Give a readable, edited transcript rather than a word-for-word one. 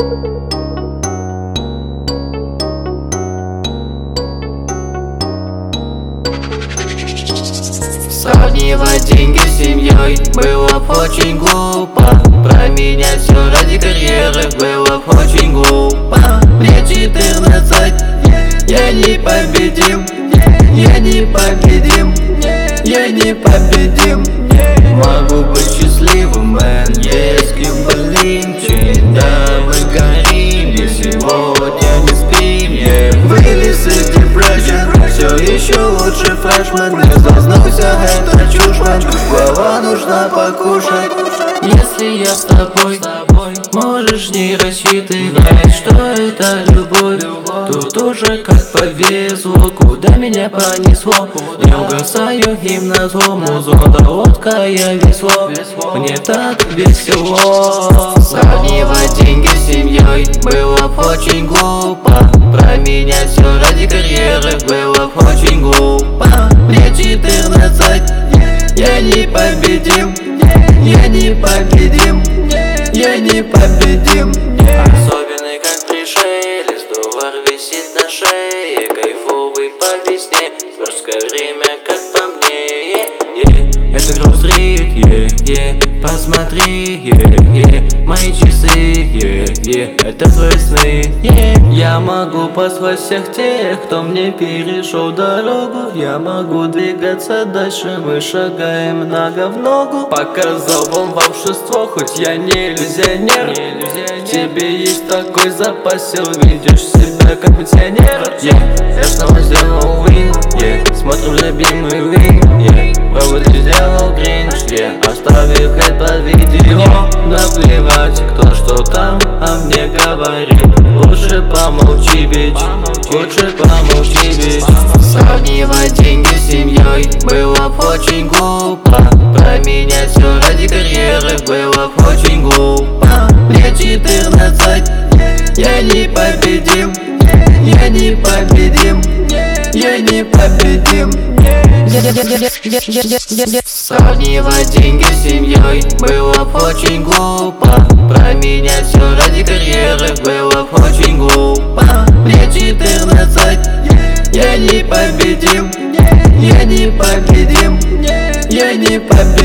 Сравнивать деньги с семьей было б очень глупо. Променять все ради карьеры было б очень глупо. Мне 14, я не победим, я не победим, я не победим. Могу быть счастливым, мэн, если блин, да мы горим, и сегодня не спим. Вылез из депрессии, все еще лучше фрешмен. Не зазнался, это чушь, мэн, голова нужна покушать. Если я с тобой, можешь не рассчитывать, что это любовь. Тут уже как повезло, куда меня понесло. Не угасаю им на зло, музон, лодка, я весло. Мне так весело. Сравнивать деньги с семьей было б очень глупо. Променять все ради карьеры было б очень глупо. Мне 14, я не победим, я не победим, я не победим. Особенный как пришелец, доллар висит на шее. Кайфовый по весне, скорское время как по мне. Это грузрит, посмотри, мои часы, это твои сны. Я могу послать всех тех, кто мне перешел дорогу. Я могу двигаться дальше, мы шагаем нога в ногу. Показал вам волшебство, хоть я не иллюзионер. В тебе есть такой запас сил, видишь себя как пенсионер. Я снова сделал вин, смотрю любимый вин, проводы сделал кринж, оставив это под видео. Наплевать, кто что там о мне говорит. Лучше помолчи, бич, лучше помолчи, бич. Сравнивать деньги с семьей было б очень глупо. Променять все ради карьеры было б очень глупо. Мне 14, я не победим, я не победим, я не победим. Сравнивать деньги с семьей было б очень глупо. Променять все ради карьеры было б очень глупо. Мне 14, я не победим, я не победим, я не победим.